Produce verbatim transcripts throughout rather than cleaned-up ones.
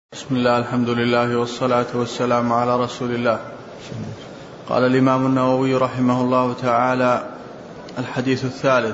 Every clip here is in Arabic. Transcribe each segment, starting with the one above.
بسم الله، الحمد لله والصلاة والسلام على رسول الله. قال الإمام النووي رحمه الله تعالى: الحديث الثالث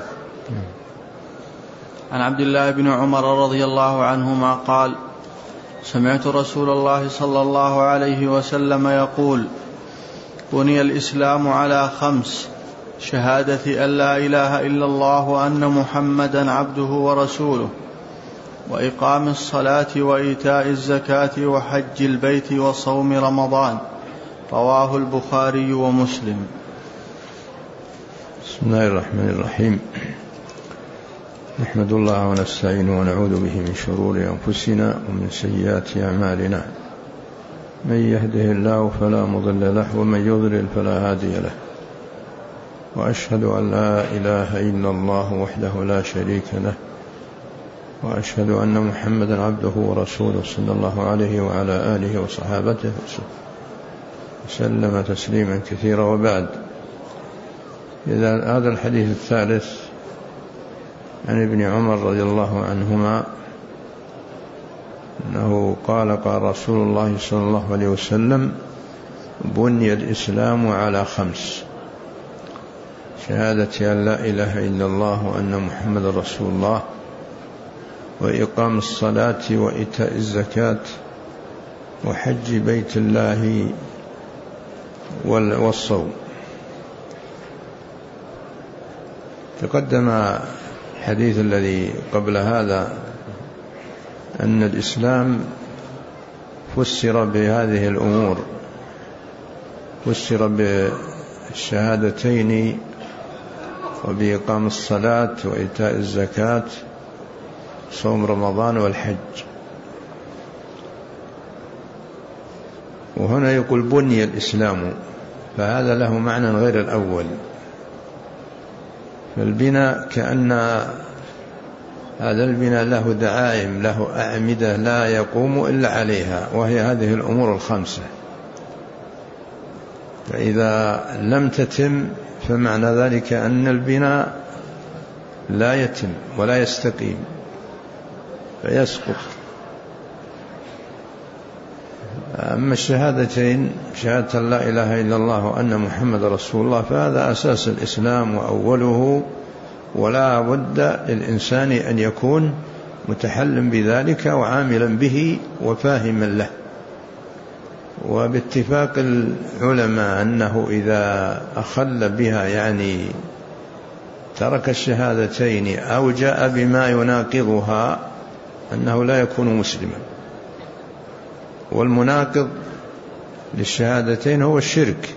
عن عبد الله بن عمر رضي الله عنهما قال: سمعت رسول الله صلى الله عليه وسلم يقول: بني الإسلام على خمس: شهادة أن لا إله إلا الله وأن محمدا عبده ورسوله، وإقام الصلاة وإيتاء الزكاة وحج البيت وصوم رمضان. رواه البخاري ومسلم. بسم الله الرحمن الرحيم. نحمد الله ونستعينه ونعوذ به من شرور أنفسنا ومن سيئات أعمالنا. من يهده الله فلا مضل له ومن يضلل فلا هادي له، وأشهد أن لا إله إلا الله وحده لا شريك له، وأشهد أن محمدا عبده ورسوله صلى الله عليه وعلى آله وصحابته وسلم تسليما كثيرا. وبعد، إذا هذا الحديث الثالث عن ابن عمر رضي الله عنهما أنه قال: قال رسول الله صلى الله عليه وسلم: بني الإسلام على خمس: شهادة أن لا إله إلا الله وأن محمد رسول الله، وإقام الصلاة وإيتاء الزكاة وحج بيت الله والصوم. تقدم الحديث الذي قبل هذا أن الإسلام فسر بهذه الأمور، فسر بالشهادتين وبإقام الصلاة وإيتاء الزكاة صوم رمضان والحج. وهنا يقول بني الإسلام، فهذا له معنى غير الأول. فالبناء كأن هذا البناء له دعائم، له أعمدة لا يقوم إلا عليها، وهي هذه الأمور الخمسة. فإذا لم تتم فمعنى ذلك أن البناء لا يتم ولا يستقيم فيسقط. أما الشهادتين، شهادة لا إله إلا الله وأن محمد رسول الله، فهذا أساس الإسلام وأوله، ولا بد للإنسان أن يكون متحلم بذلك وعاملا به وفاهما له. وباتفاق العلماء أنه إذا أخل بها، يعني ترك الشهادتين أو جاء بما يناقضها، أنه لا يكون مسلما. والمناقض للشهادتين هو الشرك،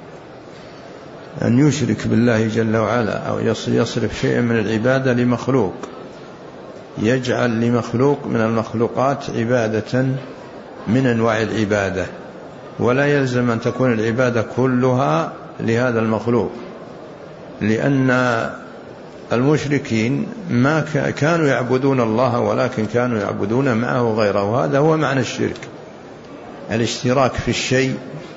أن يشرك بالله جل وعلا، أو يصرف شيئا من العبادة لمخلوق، يجعل لمخلوق من المخلوقات عبادة من أنواع العبادة، ولا يلزم أن تكون العبادة كلها لهذا المخلوق، لأن المشركين ما كانوا يعبدون الله ولكن كانوا يعبدون معه غيره. وهذا هو معنى الشرك، الاشتراك في الشيء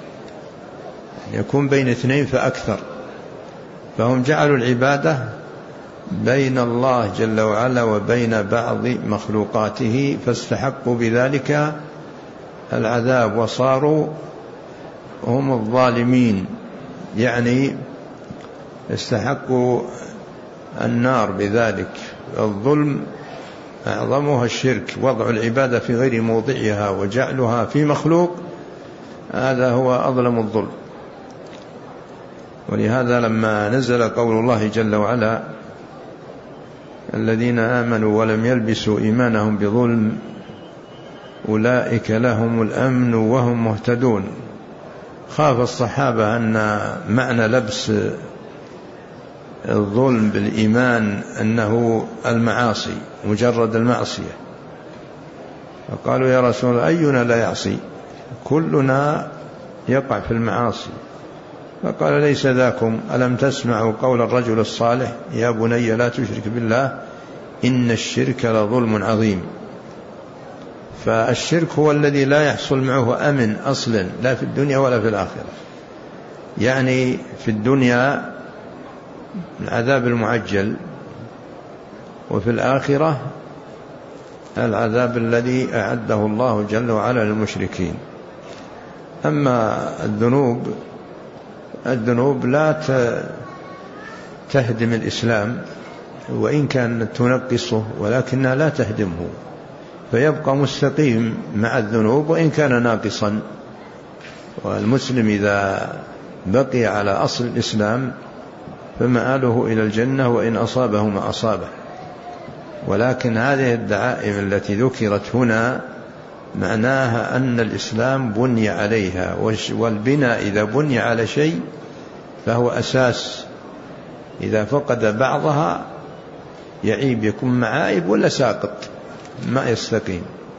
يكون بين اثنين فأكثر. فهم جعلوا العبادة بين الله جل وعلا وبين بعض مخلوقاته، فاستحقوا بذلك العذاب وصاروا هم الظالمين، يعني استحقوا النار بذلك. الظلم أعظمها الشرك، وضع العبادة في غير موضعها وجعلها في مخلوق، هذا هو أظلم الظلم. ولهذا لما نزل قول الله جل وعلا: الذين آمنوا ولم يلبسوا إيمانهم بظلم أولئك لهم الأمن وهم مهتدون، خاف الصحابة أن معنى لبس الظلم بالإيمان أنه المعاصي، مجرد المعصية. فقالوا: يا رسول الله، أينا لا يعصي؟ كلنا يقع في المعاصي. فقال: ليس ذاكم، ألم تسمعوا قول الرجل الصالح: يا بني لا تشرك بالله إن الشرك لظلم عظيم. فالشرك هو الذي لا يحصل معه أمن أصلا، لا في الدنيا ولا في الآخرة. يعني في الدنيا العذاب المعجل، وفي الآخرة العذاب الذي أعده الله جل وعلا للمشركين. أما الذنوب الذنوب لا تهدم الإسلام، وإن كانت تنقصه ولكنها لا تهدمه، فيبقى مستقيم مع الذنوب وإن كان ناقصا. والمسلم إذا بقي على أصل الإسلام فمآله إلى الجنة وإن أصابه ما أصابه. ولكن هذه الدعائم التي ذكرت هنا معناها أن الإسلام بني عليها، والبناء إذا بني على شيء فهو أساس، إذا فقد بعضها يعيب، يكون معايب ولا ساقط، ما يستقيم.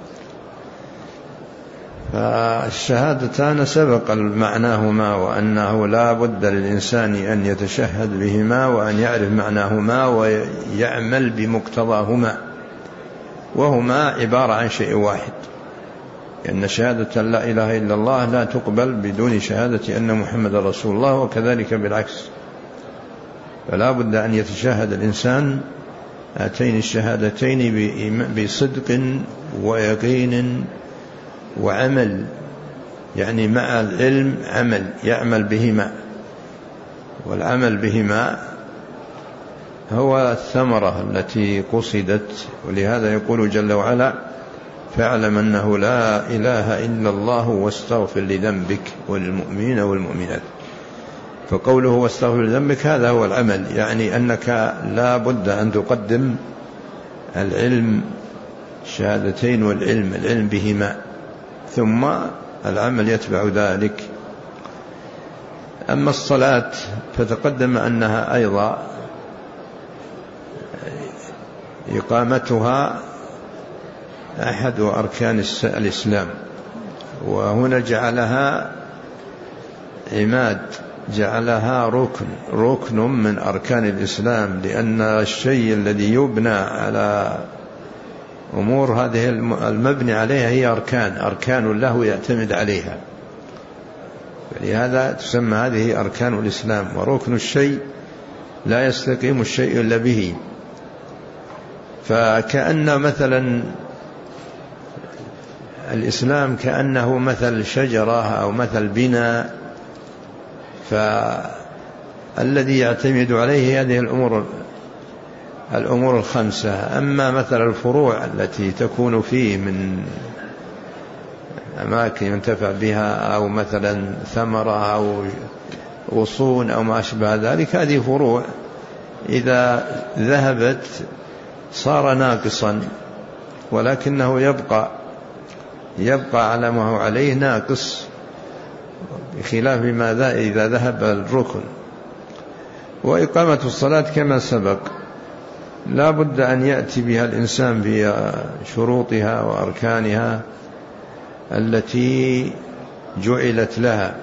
فالشهادتان سبق معناهما، وأنه لا بد للإنسان أن يتشهد بهما وأن يعرف معناهما ويعمل بمقتضاهما، وهما عبارة عن شيء واحد، لأن شهادة لا إله إلا الله لا تقبل بدون شهادة أن محمد رسول الله، وكذلك بالعكس. فلا بد أن يتشهد الإنسان هاتين الشهادتين بصدق ويقين وعمل، يعني مع العلم عمل، يعمل بهما، والعمل بهما هو الثمرة التي قصدت. ولهذا يقول جل وعلا: فاعلم أنه لا إله إلا الله واستغفر لذنبك وللمؤمنين والمؤمنات. فقوله واستغفر لذنبك هذا هو العمل، يعني أنك لا بد أن تقدم العلم، الشهادتين والعلم، العلم بهما، ثم العمل يتبع ذلك. أما الصلاة فتقدم أنها أيضا إقامتها أحد أركان الإسلام، وهنا جعلها عماد، جعلها ركن ركن من أركان الإسلام، لأن الشيء الذي يبنى على أمور هذه المبني عليها هي أركان أركان له يعتمد عليها، فلهذا تسمى هذه أركان الإسلام. وركن الشيء لا يستقيم الشيء إلا به. فكأن مثلا الإسلام كأنه مثل شجرة أو مثل بناء، فالذي يعتمد عليه هذه الأمور الأمور الخمسة. أما مثل الفروع التي تكون فيه من أماكن ينتفع بها، أو مثلا ثمرة أو غصون أو ما أشبه ذلك، هذه فروع إذا ذهبت صار ناقصا، ولكنه يبقى يبقى على ما هو عليه ناقص، بخلاف ماذا إذا ذهب الركن. وإقامة الصلاة كما سبق لا بد أن يأتي بها الإنسان بشروطها وأركانها التي جعلت لها،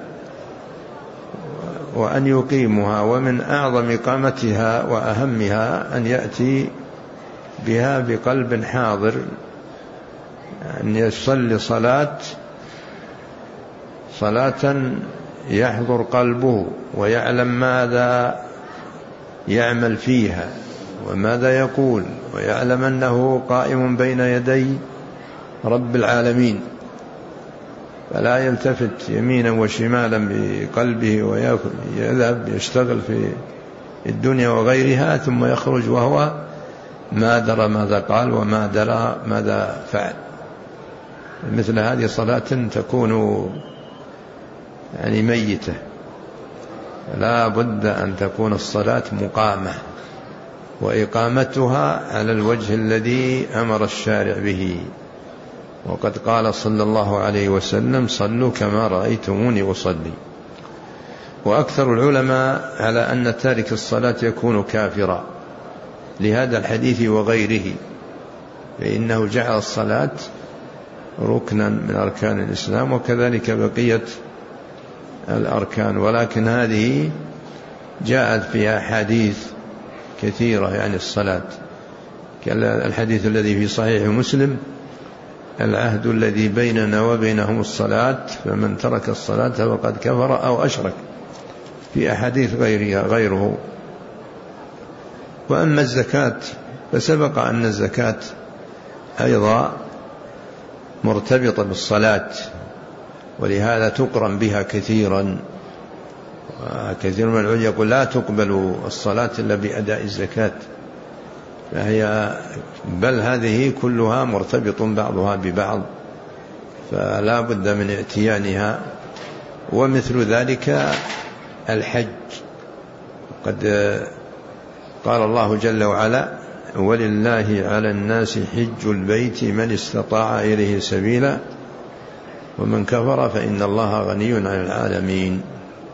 وأن يقيمها. ومن أعظم إقامتها وأهمها أن يأتي بها بقلب حاضر، أن يصلي صلاة صلاة يحضر قلبه ويعلم ماذا يعمل فيها وماذا يقول، ويعلم أنه قائم بين يدي رب العالمين، فلا يلتفت يمينا وشمالا بقلبه ويذهب يشتغل في الدنيا وغيرها، ثم يخرج وهو ما درى ماذا قال وما درى ماذا فعل. مثل هذه صلاة تكون يعني ميتة. لا بد أن تكون الصلاة مقامة، وإقامتها على الوجه الذي أمر الشارع به. وقد قال صلى الله عليه وسلم: صلوا كما رأيتموني أصلي. وأكثر العلماء على أن تارك الصلاة يكون كافرا لهذا الحديث وغيره، فإنه جعل الصلاة ركنا من أركان الإسلام، وكذلك بقية الأركان. ولكن هذه جاءت فيها حديث كثيرة، يعني الصلاة كالحديث الذي في صحيح مسلم: العهد الذي بيننا وبينهم الصلاة، فمن ترك الصلاة فقد كفر أو أشرك، في أحاديث غيرها غيره. وأما الزكاة فسبق أن الزكاة أيضا مرتبطة بالصلاة، ولهذا تقرن بها كثيرا. كثير من العلماء يقول لا تقبل الصلاة إلا بأداء الزكاة، فهي بل هذه كلها مرتبط بعضها ببعض، فلا بد من ائتيانها. ومثل ذلك الحج، قد قال الله جل وعلا: ولله على الناس حج البيت من استطاع إليه سبيلا ومن كفر فإن الله غني عن العالمين.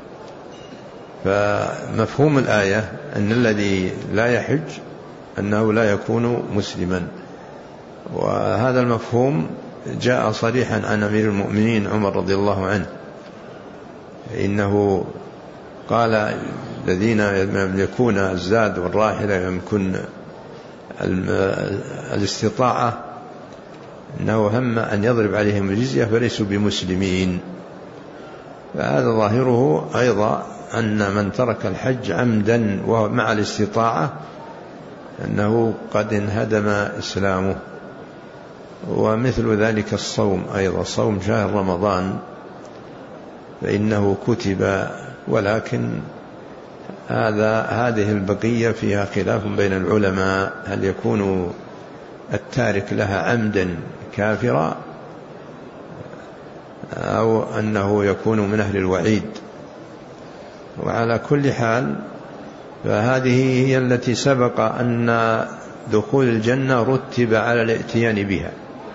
فمفهوم الآية أن الذي لا يحج أنه لا يكون مسلما، وهذا المفهوم جاء صريحا عن أمير المؤمنين عمر رضي الله عنه، إنه قال: الذين يملكون الزاد والراحلة يمكن الاستطاعة أنه هم أن يضرب عليهم الجزية فليسوا بمسلمين. فهذا ظاهره أيضا أن من ترك الحج عمدا ومع الاستطاعة أنه قد انهدم إسلامه. ومثل ذلك الصوم أيضا، صوم شهر رمضان فإنه كتب، ولكن هذا هذه البقية فيها خلاف بين العلماء، هل يكون التارك لها عمدا كافرا أو أنه يكون من أهل الوعيد. وعلى كل حال فهذه هي التي سبق أن دخول الجنة رتب على الاتيان بها،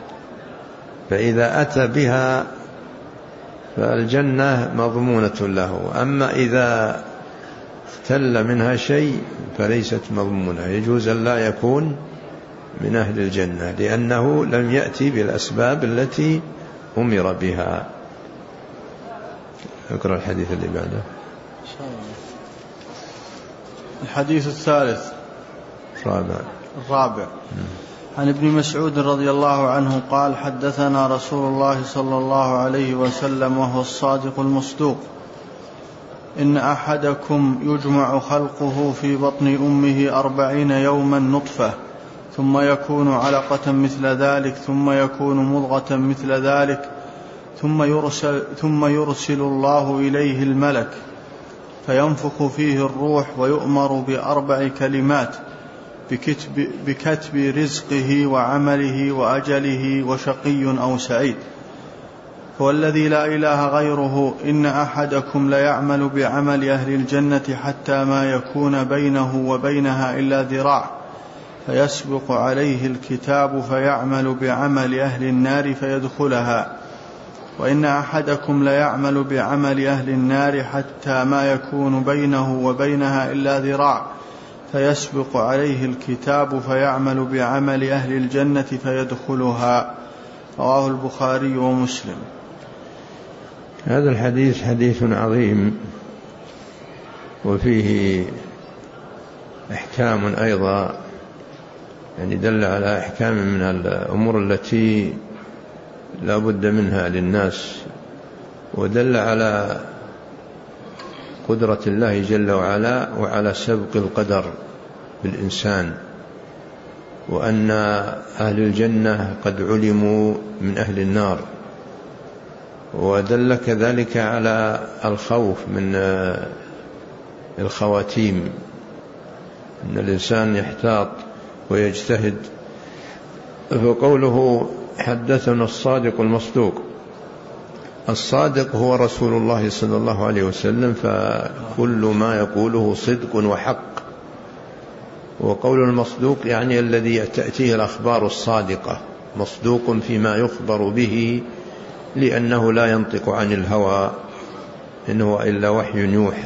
فإذا أتى بها فالجنة مضمونة له، أما إذا اختل منها شيء فليست مضمونة، يجوز أن لا يكون من أهل الجنة لأنه لم يأتي بالأسباب التي أمر بها. اقرأ الحديث اللي بعده. الحديث الثالث الرابع الرابع عن ابن مسعود رضي الله عنه قال: حدثنا رسول الله صلى الله عليه وسلم وهو الصادق المصدوق: إن أحدكم يجمع خلقه في بطن أمه أربعين يوما نطفة، ثم يكون علقة مثل ذلك، ثم يكون مضغة مثل ذلك، ثم يرسل, ثم يرسل الله إليه الملك فينفخ فيه الروح ويؤمر بأربع كلمات: بكتب, بكتب رزقه وعمله وأجله وشقي أو سعيد. والذي لا إله غيره إن أحدكم ليعمل بعمل أهل الجنة حتى ما يكون بينه وبينها إلا ذراع، فيسبق عليه الكتاب فيعمل بعمل أهل النار فيدخلها. وإن أحدكم ليعمل بعمل أهل النار حتى ما يكون بينه وبينها إلا ذراع، فيسبق عليه الكتاب فيعمل بعمل أهل الجنة فيدخلها. رواه البخاري ومسلم. هذا الحديث حديث عظيم وفيه أحكام أيضا، يعني دل على أحكام من الأمور التي لا بد منها للناس، ودل على قدرة الله جل وعلا وعلى سبق القدر بالإنسان، وأن أهل الجنة قد علموا من أهل النار، ودل كذلك على الخوف من الخواتيم، أن الإنسان يحتاط ويجتهد. فقوله حدثنا الصادق المصدوق، الصادق هو رسول الله صلى الله عليه وسلم، فكل ما يقوله صدق وحق. وقول المصدوق يعني الذي تأتيه الأخبار الصادقة، مصدوق فيما يخبر به لأنه لا ينطق عن الهوى إن هو إلا وحي يوحى.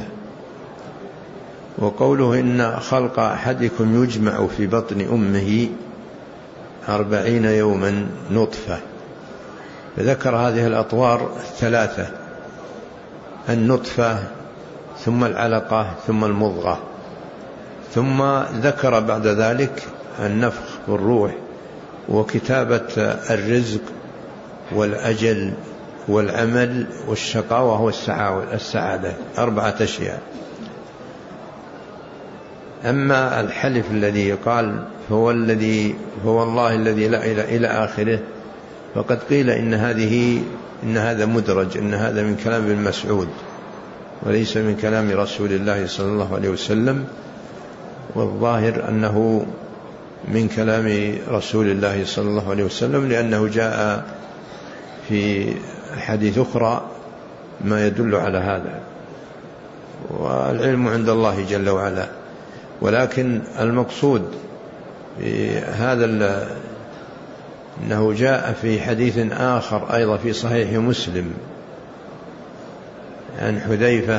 وقوله إن خلق أحدكم يجمع في بطن أمه أربعين يوما نطفة، فذكر هذه الأطوار الثلاثة: النطفة ثم العلقة ثم المضغة، ثم ذكر بعد ذلك النفخ والروح وكتابة الرزق والأجل والعمل والشقاوة والسعادة، أربعة أشياء. أما الحلف الذي قال هو الذي هو الله الذي لا إله إلى آخره، فقد قيل إن هذه إن هذا مدرج، إن هذا من كلام ابن مسعود وليس من كلام رسول الله صلى الله عليه وسلم، والظاهر أنه من كلام رسول الله صلى الله عليه وسلم، لأنه جاء في حديث أخرى ما يدل على هذا، والعلم عند الله جل وعلا. ولكن المقصود هذا أنه جاء في حديث آخر أيضا في صحيح مسلم عن حذيفة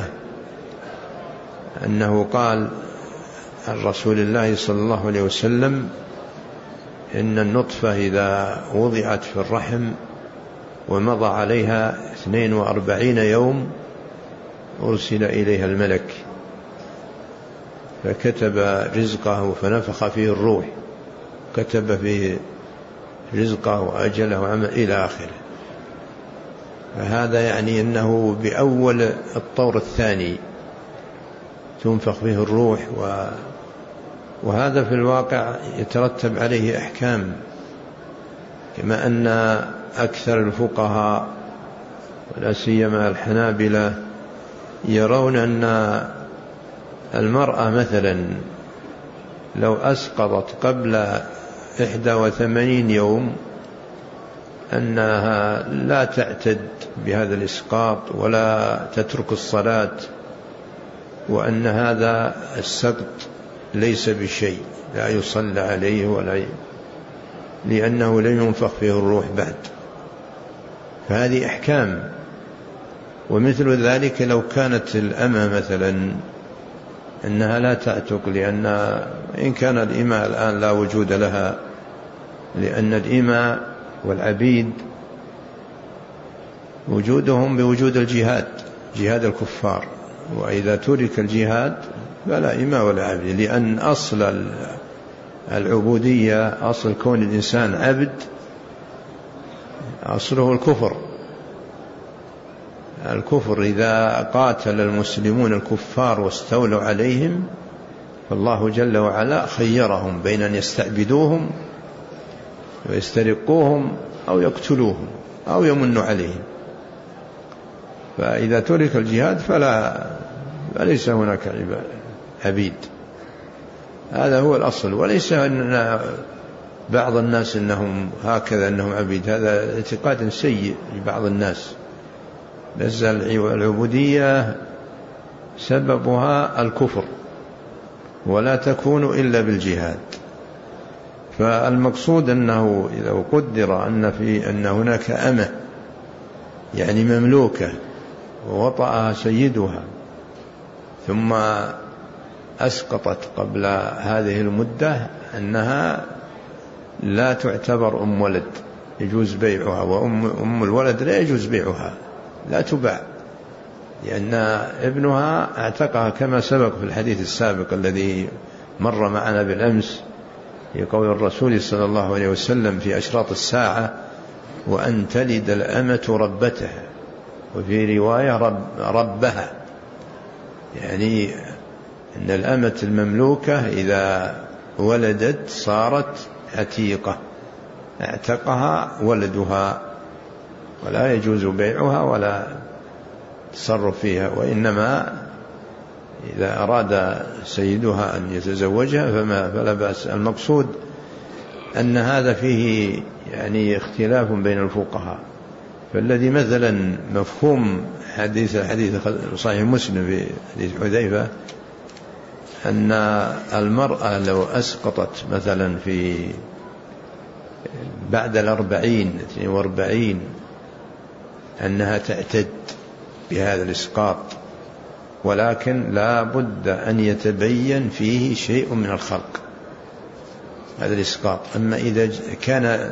أنه قال عن رسول الله صلى الله عليه وسلم: إن النطفة إذا وضعت في الرحم ومضى عليها اثنين وأربعين يوم أرسل إليها الملك فكتب رزقه فنفخ فيه الروح، كتب فيه رزقه وأجله وعمل إلى آخره. فهذا يعني أنه بأول الطور الثاني تنفخ فيه الروح، وهذا في الواقع يترتب عليه أحكام، كما أن أكثر الفقهاء ولا سيما الحنابلة يرون أن المرأة مثلا لو أسقطت قبل إحدى وثمانين يوم أنها لا تعتد بهذا الإسقاط ولا تترك الصلاة، وأن هذا السقط ليس بشيء لا يصلى عليه ولا ي... لأنه لم ينفخ فيه الروح بعد. فهذه أحكام. ومثل ذلك لو كانت الأمة مثلا أنها لا تعتق، لأن إن كان الإماء الآن لا وجود لها، لأن الإماء والعبيد وجودهم بوجود الجهاد، جهاد الكفار، وإذا ترك الجهاد فلا إماء ولا عبد، لأن أصل العبودية، أصل كون الإنسان عبد، أصله الكفر. الكفر إذا قاتل المسلمون الكفار واستولوا عليهم فالله جل وعلا خيرهم بين أن يستعبدوهم ويسترقوهم أو يقتلوهم أو يمنوا عليهم. فإذا ترك الجهاد فلا فليس هناك عبيد. هذا هو الأصل، وليس أن بعض الناس أنهم هكذا أنهم عبيد، هذا اعتقاد سيء لبعض الناس. ليس العبودية سببها الكفر ولا تكون إلا بالجهاد. فالمقصود أنه إذا قدر أن في أن هناك أمة يعني مملوكة ووطأها سيدها ثم أسقطت قبل هذه المدة، أنها لا تعتبر أم ولد يجوز بيعها، وأم أم الولد لا يجوز بيعها، لا تباع، لأن ابنها اعتقها كما سبق في الحديث السابق الذي مر معنا بالأمس في قول الرسول صلى الله عليه وسلم في أشراط الساعة: وأن تلد الأمة ربتها، وفي رواية رب ربها، يعني أن الأمة المملوكة إذا ولدت صارت عتيقة، اعتقها ولدها، ولا يجوز بيعها ولا تصرف فيها، وإنما إذا أراد سيدها أن يتزوجها فما فلا بأس. المقصود أن هذا فيه يعني اختلاف بين الفقهاء. فالذي مثلا مفهوم حديث حديث صحيح مسلم في حديث حذيفة أن المرأة لو أسقطت مثلا في بعد الأربعين اثنين وأربعين أنها تعتد بهذا الإسقاط، ولكن لا بد أن يتبين فيه شيء من الخلق هذا الإسقاط. أما إذا كان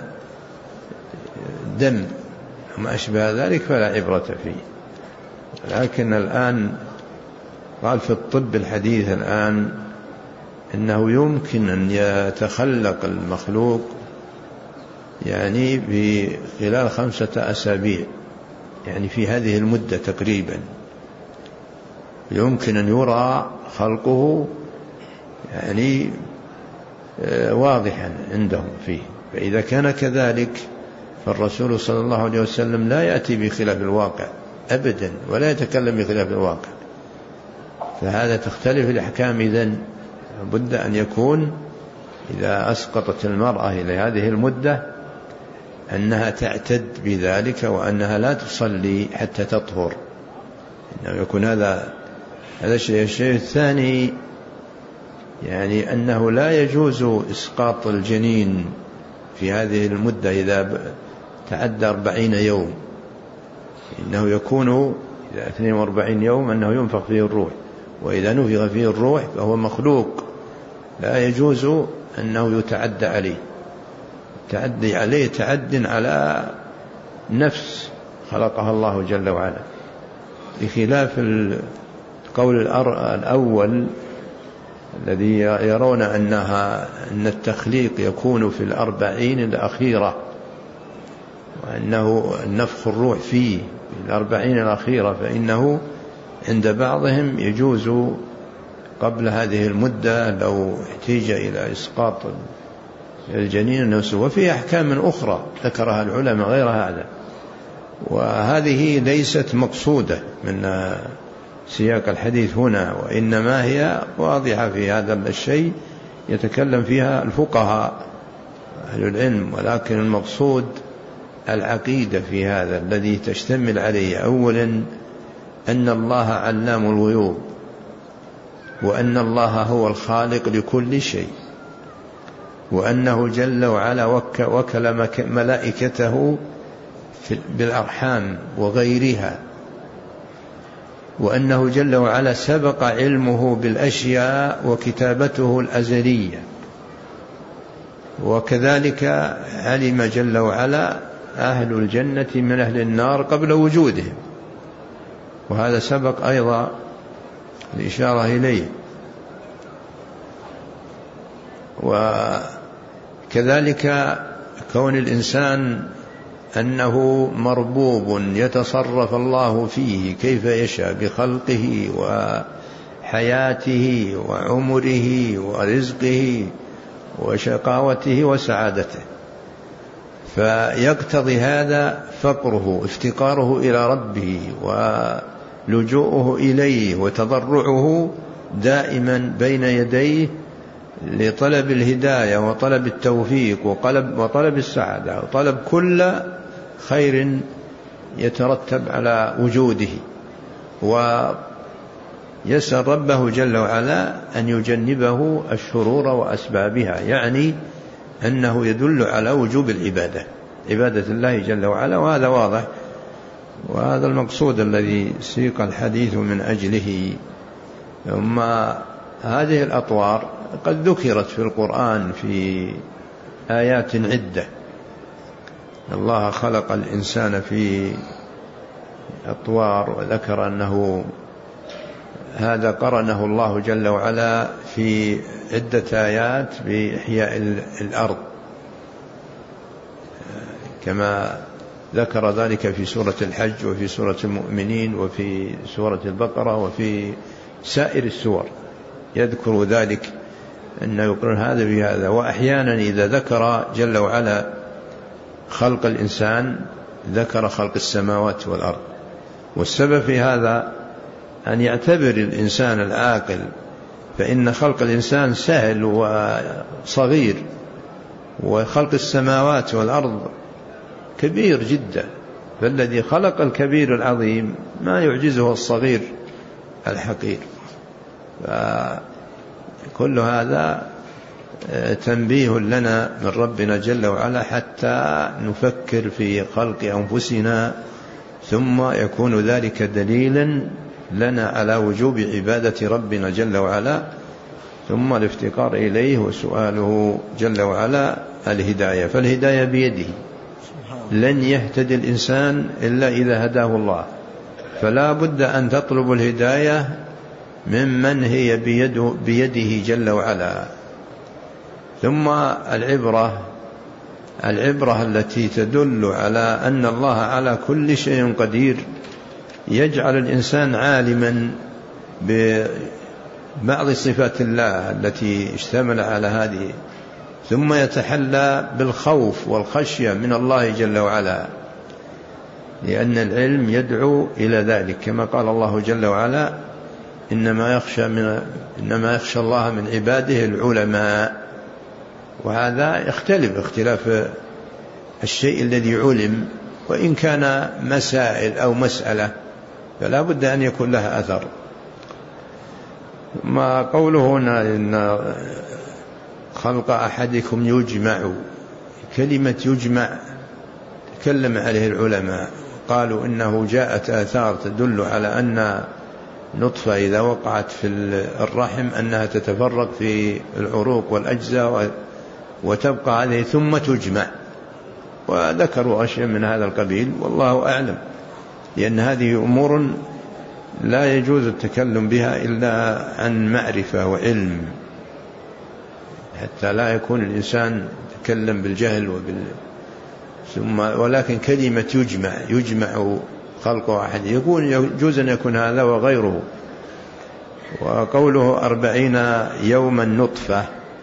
دم وما أشبه ذلك فلا عبرة فيه. لكن الآن قال في الطب الحديث الآن إنه يمكن أن يتخلق المخلوق يعني في خلال خمسة أسابيع، يعني في هذه المدة تقريبا يمكن أن يرى خلقه يعني واضحا عندهم فيه. فإذا كان كذلك فالرسول صلى الله عليه وسلم لا يأتي بخلاف الواقع أبدا، ولا يتكلم بخلاف الواقع. فهذا تختلف الأحكام. إذن بد أن يكون إذا أسقطت المرأة إلى هذه المدة أنها تعتد بذلك، وأنها لا تصلي حتى تطهر، إنه يكون هذا هذا الشيء. الشيء الثاني يعني أنه لا يجوز إسقاط الجنين في هذه المدة إذا تعدى أربعين يوم، إنه يكون إذا اثنين وأربعين يوم أنه ينفخ فيه الروح، وإذا نفخ فيه الروح فهو مخلوق لا يجوز أنه يتعدى عليه. تعدي عليه تعد على نفس خلقها الله جل وعلا، بخلاف القول الأول الذي يرون أنها أن التخليق يكون في الأربعين الأخيرة، وأنه نفخ الروح فيه في الأربعين الأخيرة، فإنه عند بعضهم يجوز قبل هذه المدة لو احتيج إلى إسقاط الجنين نفسه. وفي أحكام أخرى ذكرها العلماء غير هذا، وهذه ليست مقصودة من سياق الحديث هنا، وإنما هي واضحة في هذا الشيء يتكلم فيها الفقهاء أهل العلم. ولكن المقصود العقيدة في هذا الذي تشتمل عليه أولا أن الله علام الغيوب، وأن الله هو الخالق لكل شيء، وأنه جل وعلا وكل ملائكته بالأرحام وغيرها، وأنه جل وعلا سبق علمه بالأشياء وكتابته الأزلية، وكذلك علم جل وعلا أهل الجنة من أهل النار قبل وجودهم، وهذا سبق أيضا الإشارة إليه. وكذلك كون الإنسان أنه مربوب يتصرف الله فيه كيف يشاء بخلقه وحياته وعمره ورزقه وشقاوته وسعادته، فيقتضي هذا فقره افتقاره إلى ربه ولجوءه إليه وتضرعه دائما بين يديه لطلب الهداية وطلب التوفيق وطلب, وطلب السعادة وطلب كل خير يترتب على وجوده، ويسأل ربه جل وعلا أن يجنبه الشرور وأسبابها، يعني أنه يدل على وجوب العبادة، عبادة الله جل وعلا، وهذا واضح، وهذا المقصود الذي سيق الحديث من أجله. ثم هذه الأطوار قد ذكرت في القرآن في آيات عدة. الله خلق الإنسان في أطوار، وذكر أنه هذا قرنه الله جل وعلا في عدة آيات بإحياء الأرض، كما ذكر ذلك في سورة الحج وفي سورة المؤمنين وفي سورة البقرة وفي سائر السور يذكر ذلك أن يقرن هذا بهذا. وأحيانا إذا ذكر جل وعلا خلق الإنسان ذكر خلق السماوات والأرض. والسبب في هذا أن يعتبر الإنسان العاقل، فإن خلق الإنسان سهل وصغير، وخلق السماوات والأرض كبير جدا، فالذي خلق الكبير العظيم ما يعجزه الصغير الحقير. فكل هذا تنبيه لنا من ربنا جل وعلا حتى نفكر في خلق أنفسنا، ثم يكون ذلك دليلا لنا على وجوب عبادة ربنا جل وعلا، ثم الافتقار إليه وسؤاله جل وعلا الهداية. فالهداية بيده، لن يهتدي الإنسان إلا إذا هداه الله، فلا بد أن تطلب الهداية ممن هي بيده, بيده جل وعلا. ثم العبرة العبرة التي تدل على أن الله على كل شيء قدير، يجعل الإنسان عالما بعض صفات الله التي اشتمل على هذه، ثم يتحلى بالخوف والخشية من الله جل وعلا، لأن العلم يدعو إلى ذلك، كما قال الله جل وعلا إنما يخشى, من إنما يخشى الله من عباده العلماء. وهذا يختلف اختلاف الشيء الذي علم، وإن كان مسائل أو مسألة فلا بد أن يكون لها أثر. ما قوله هنا إن خلق أحدكم يجمع، كلمة يجمع تكلم عليه العلماء، قالوا إنه جاءت آثار تدل على أن نطفة إذا وقعت في الرحم أنها تتفرق في العروق والأجزاء وتبقى عليه ثم تجمع، وذكروا أشياء من هذا القبيل، والله أعلم، لأن هذه أمور لا يجوز التكلم بها إلا عن معرفة وعلم، حتى لا يكون الإنسان يتكلم بالجهل وبال ثم ولكن كلمة يجمع يجمع خلق أحد يكون يجوز أن يكون هذا وغيره. وقوله أربعين يوما نطفة،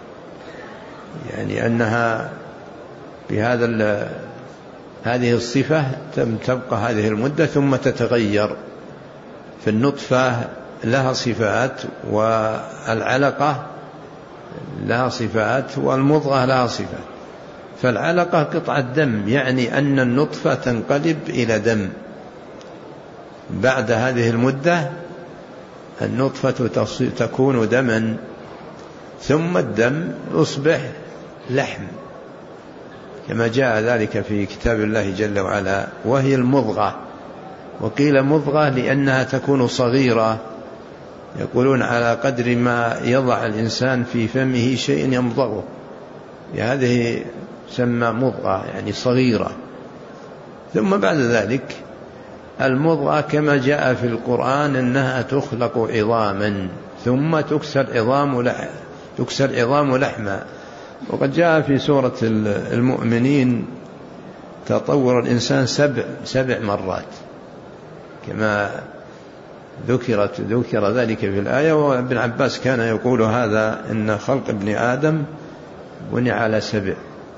يعني أنها بهذا هذه الصفة تبقى هذه المدة ثم تتغير. في النطفة لها صفات، والعلقة لها صفات، والمضغة لها صفات. فالعلقة قطعة دم، يعني أن النطفة تنقلب إلى دم بعد هذه المدة، النطفة تكون دما، ثم الدم يصبح لحم كما جاء ذلك في كتاب الله جل وعلا، وهي المضغة. وقيل مضغة لأنها تكون صغيرة، يقولون على قدر ما يضع الإنسان في فمه شيء يمضغه، هذه سمى مضغة يعني صغيرة. ثم بعد ذلك المضغة كما جاء في القرآن أنها تخلق عظاما ثم تكسر عظام لحم تكسر عظام لحما. وقد جاء في سورة المؤمنين تطور الإنسان سبع سبع مرات كما ذكرت ذكر ذلك في الآية. وابن عباس كان يقول هذا إن خلق ابن آدم بني على سبع.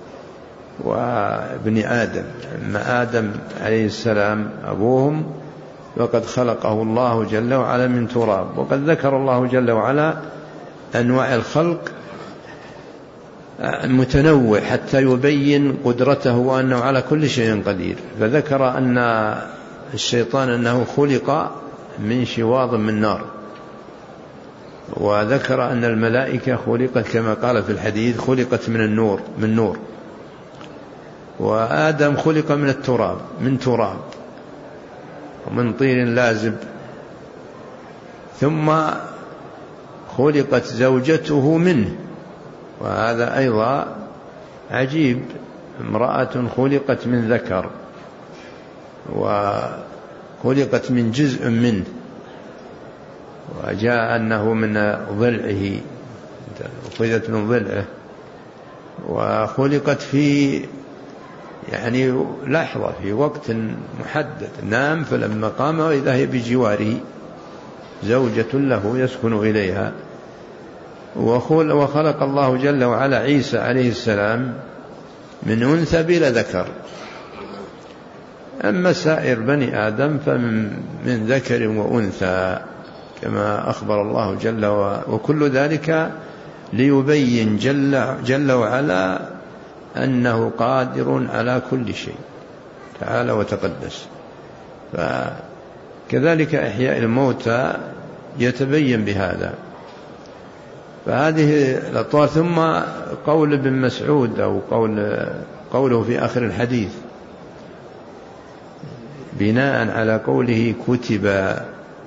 وابن آدم أما آدم عليه السلام أبوهم وقد خلقه الله جل وعلا من تراب. وقد ذكر الله جل وعلا أنواع الخلق متنوع حتى يبين قدرته وأنه على كل شيء قدير. فذكر أن الشيطان أنه خلق من شواظ من نار، وذكر أن الملائكة خلقت كما قال في الحديث خلقت من النور من نور، وآدم خلق من التراب من تراب ومن طين لازب، ثم خلقت زوجته منه، وهذا أيضا عجيب، امرأة خلقت من ذكر وخلقت من جزء منه، وجاء أنه من ضلعه أخذت من ضلعه، وخلقت في يعني لحظة في وقت محدد، نام فلما قام وإذا هي بجواره زوجة له يسكن إليها. وخلق الله جل وعلا عيسى عليه السلام من أنثى بلا ذكر. أما سائر بني آدم فمن ذكر وأنثى كما أخبر الله جل وعلا، وكل ذلك ليبين جل, جل وعلا أنه قادر على كل شيء تعالى وتقدس. فكذلك إحياء الموتى يتبين بهذا. فهذه الأطوار. ثم قول ابن مسعود أو قول قوله في آخر الحديث بناء على قوله كتب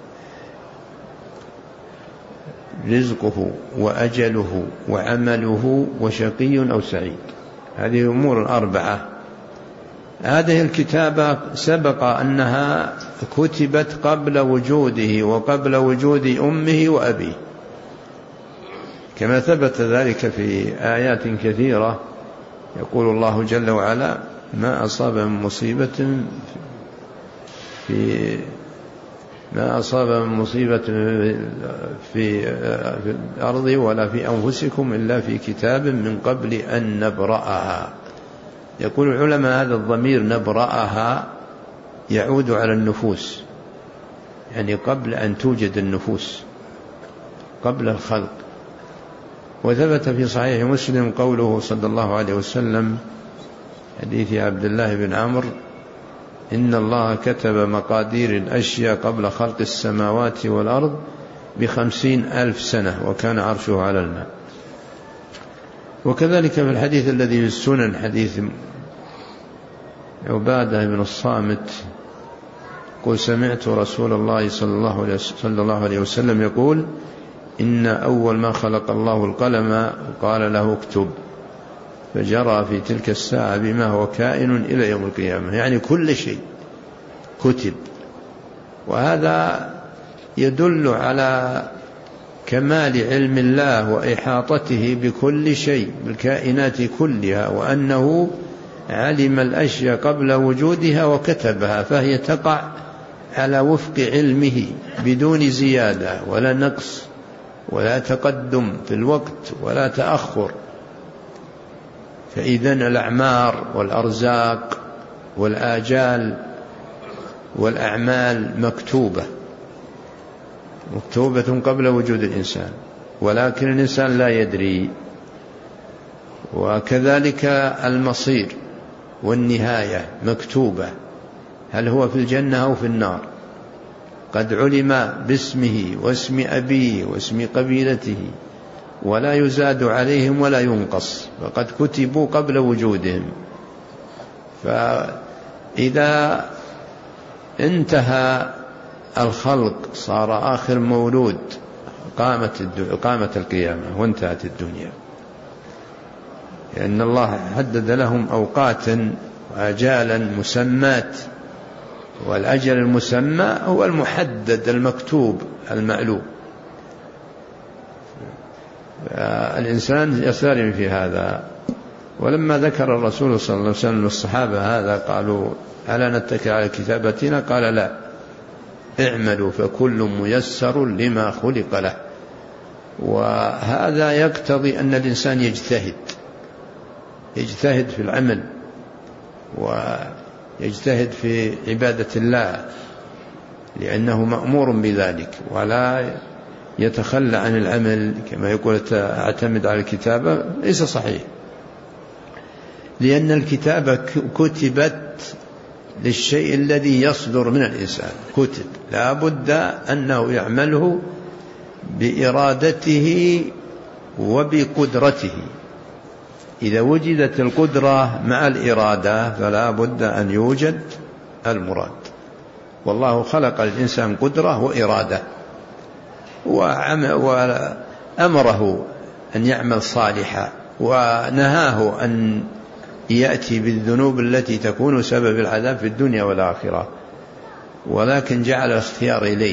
رزقه وأجله وعمله وشقي أو سعيد. هذه أمور أربعة. هذه الكتابة سبق أنها كتبت قبل وجوده وقبل وجود أمه وأبيه، كما ثبت ذلك في آيات كثيرة. يقول الله جل وعلا ما أصاب من مصيبة في ما أصاب من مصيبة في الأرض ولا في أنفسكم إلا في كتاب من قبل أن نبرأها. يقول العلماء هذا الضمير نبرأها يعود على النفوس، يعني قبل أن توجد النفوس، قبل الخلق. وثبت في صحيح مسلم قوله صلى الله عليه وسلم حديث عبد الله بن عمرو: إن الله كتب مقادير الأشياء قبل خلق السماوات والأرض بخمسين ألف سنة وكان عرشه على الماء. وكذلك في الحديث الذي في السنن حديث عبادة بن الصامت قل سمعت رسول الله صلى الله عليه وسلم يقول: إن أول ما خلق الله القلم قال له اكتب، فجرى في تلك الساعة بما هو كائن إلى يوم القيامة، يعني كل شيء كتب. وهذا يدل على كمال علم الله وإحاطته بكل شيء، بالكائنات كلها، وأنه علم الأشياء قبل وجودها وكتبها، فهي تقع على وفق علمه بدون زيادة ولا نقص ولا تقدم في الوقت ولا تأخر. فإذن الأعمار والأرزاق والآجال والأعمال مكتوبة مكتوبة قبل وجود الإنسان، ولكن الإنسان لا يدري. وكذلك المصير والنهاية مكتوبة، هل هو في الجنة أو في النار، قد علم باسمه واسم أبيه واسم قبيلته، ولا يزاد عليهم ولا ينقص، فقد كتبوا قبل وجودهم. فإذا انتهى الخلق صار آخر مولود، قامت قامت القيامة وانتهت الدنيا، لأن الله حدد لهم أوقاتا وأجالا مسمات، والأجل المسمى هو المحدد المكتوب المعلوم. الإنسان يسالم في هذا. ولما ذكر الرسول صلى الله عليه وسلم الصحابة هذا قالوا: ألا نتكل على كتابتنا؟ قال: لا، اعملوا فكل ميسر لما خلق له. وهذا يقتضي أن الإنسان يجتهد يجتهد في العمل ويجتهد في عبادة الله، لأنه مأمور بذلك، ولا يتخلى عن العمل كما يقول اعتمد على الكتابة. ليس صحيح، لأن الكتابة كتبت للشيء الذي يصدر من الإنسان، كتب لا بد أنه يعمله بإرادته وبقدرته. إذا وجدت القدرة مع الإرادة فلا بد أن يوجد المراد. والله خلق الإنسان قدرة وإرادة، وأمره أن يعمل صالحا، ونهاه أن يأتي بالذنوب التي تكون سبب العذاب في الدنيا والآخرة، ولكن جعل الاختيار إليه،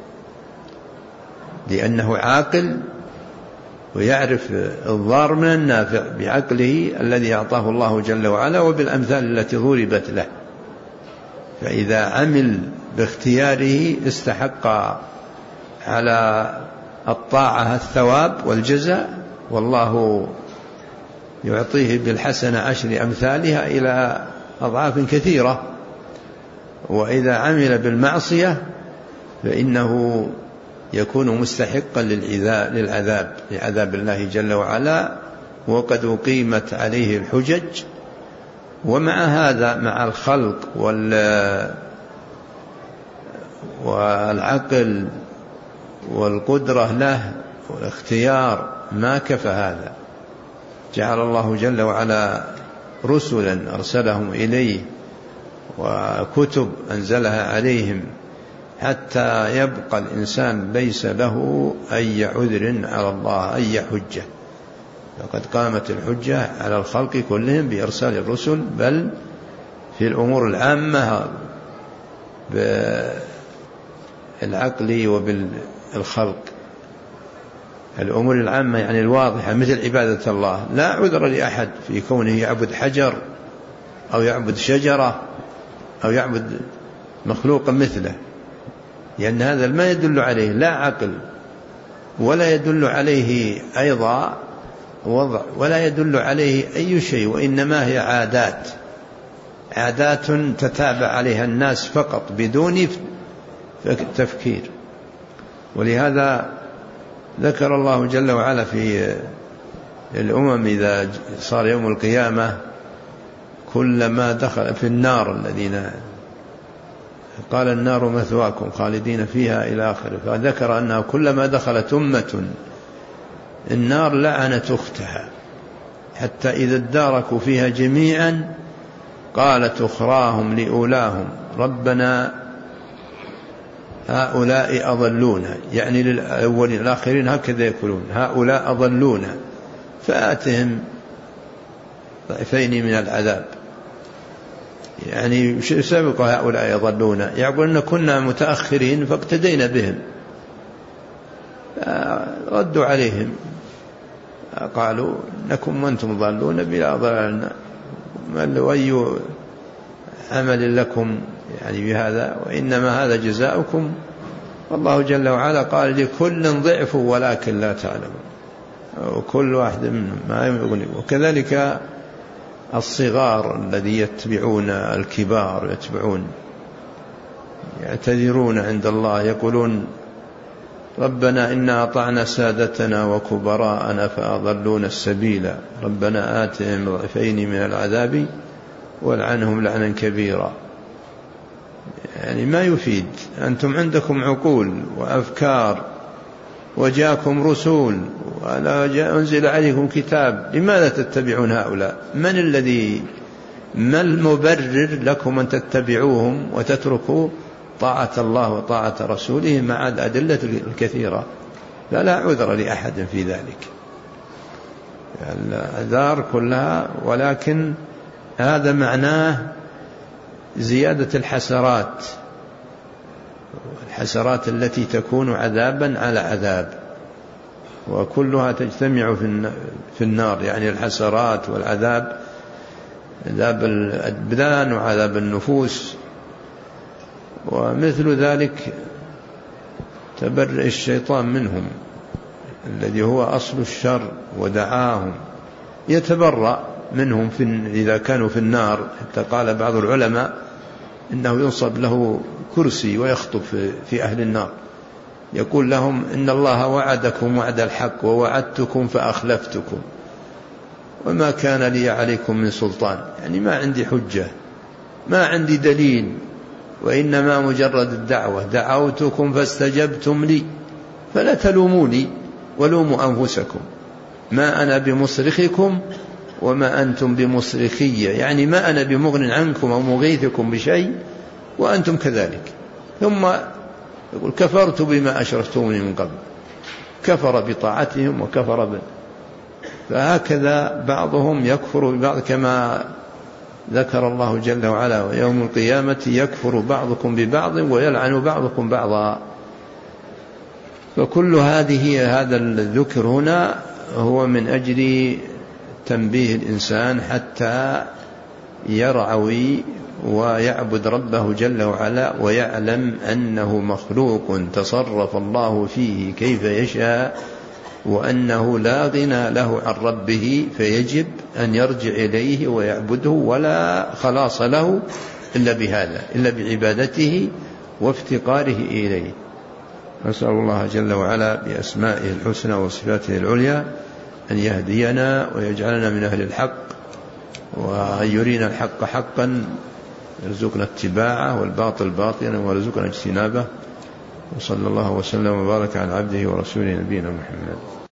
لأنه عاقل ويعرف الضار من النافع بعقله الذي أعطاه الله جل وعلا وبالأمثال التي ضربت له. فإذا عمل باختياره استحق على الطاعة الثواب والجزاء، والله يعطيه بالحسنة عشر أمثالها إلى أضعاف كثيرة. وإذا عمل بالمعصية فإنه يكون مستحقا للعذاب لعذاب الله جل وعلا، وقد أقيمت عليه الحجج. ومع هذا، مع الخلق والعقل والقدرة له والاختيار، ما كفى هذا. جعل الله جل وعلا رسلا أرسلهم إليه وكتب أنزلها عليهم، حتى يبقى الإنسان ليس له أي عذر على الله، أي حجة. فقد قامت الحجة على الخلق كلهم بإرسال الرسل، بل في الأمور العامة بالعقل وبالخلق. الأمور العامة يعني الواضحة مثل عبادة الله، لا عذر لأحد في كونه يعبد حجر أو يعبد شجرة أو يعبد مخلوقا مثله، لأن هذا ما يدل عليه لا عقل ولا يدل عليه أيضا وضع ولا يدل عليه أي شيء، وإنما هي عادات عادات تتابع عليها الناس فقط بدون تفكير. ولهذا ذكر الله جل وعلا في الأمم إذا صار يوم القيامة كلما دخل في النار الذين قال النار مثواكم خالدين فيها إلى آخره، فذكر أنه كلما دخلت أمة النار لعنت أختها حتى إذا اداركوا فيها جميعا قالت أخراهم لأولاهم ربنا هؤلاء أضلونا، يعني للأولين الآخرين هكذا يقولون هؤلاء أضلونا فآتهم ضعفين من العذاب، يعني سبق هؤلاء يضلون يقول أن كنا متأخرين فاقتدينا بهم، ردوا عليهم قالوا إنكم وأنتم ضالون بلا ضلالنا وأي عمل لكم يعني بهذا وإنما هذا جزاؤكم، والله جل وعلا قال لكل ضعف ولكن لا تعلمون، وكل واحد منهم ما يغني. وكذلك الصغار الذي يتبعون الكبار يتبعون يعتذرون عند الله يقولون ربنا إنا أطعنا سادتنا وكبراءنا فأضلونا السبيل ربنا آتهم ضعفين من العذاب والعنهم لعنا كبيرا. يعني ما يفيد، أنتم عندكم عقول وأفكار وجاءكم رسول ولا جاء أنزل عليكم كتاب، لماذا تتبعون هؤلاء؟ من الذي ما المبرر لكم أن تتبعوهم وتتركوا طاعة الله وطاعة رسوله مع الأدلة الكثيرة؟ لا لا عذر لأحد في ذلك، الأعذار كلها، ولكن هذا معناه زيادة الحسرات، الحسرات التي تكون عذابا على عذاب، وكلها تجتمع في النار، يعني الحسرات والعذاب عذاب الأبدان وعذاب النفوس. ومثل ذلك تبرئ الشيطان منهم الذي هو أصل الشر ودعاهم، يتبرأ منهم في إذا كانوا في النار، حتى قال بعض العلماء إنه ينصب له كرسي ويخطب في أهل النار يقول لهم إن الله وعدكم وعد الحق ووعدتكم فأخلفتكم وما كان لي عليكم من سلطان، يعني ما عندي حجة ما عندي دليل، وإنما مجرد الدعوة دعوتكم فاستجبتم لي فلا تلوموني ولوموا أنفسكم ما أنا بمصرخكم وما أنتم بمصرخي، يعني ما أنا بمغن عنكم أو مغيثكم بشيء وأنتم كذلك. ثم يقول كفرت بما أشركتموني من قبل، كفر بطاعتهم وكفر ب... فهكذا بعضهم يكفر ببعض، كما ذكر الله جل وعلا ويوم القيامة يكفر بعضكم ببعض ويلعن بعضكم بعضا. فكل هذه هذا الذكر هنا هو من أجل تنبيه الإنسان حتى يرعوي ويعبد ربه جل وعلا ويعلم أنه مخلوق تصرف الله فيه كيف يشاء، وأنه لا غنى له عن ربه، فيجب أن يرجع إليه ويعبده، ولا خلاص له إلا بهذا إلا بعبادته وافتقاره إليه. نسأل الله جل وعلا بأسمائه الحسنى وصفاته العليا أن يهدينا ويجعلنا من أهل الحق، وأن يرينا الحق حقا يرزقنا اتباعه والباطل باطلا ويرزقنا اجتنابه. وصلى الله وسلم وبارك على عبده ورسوله نبينا محمد.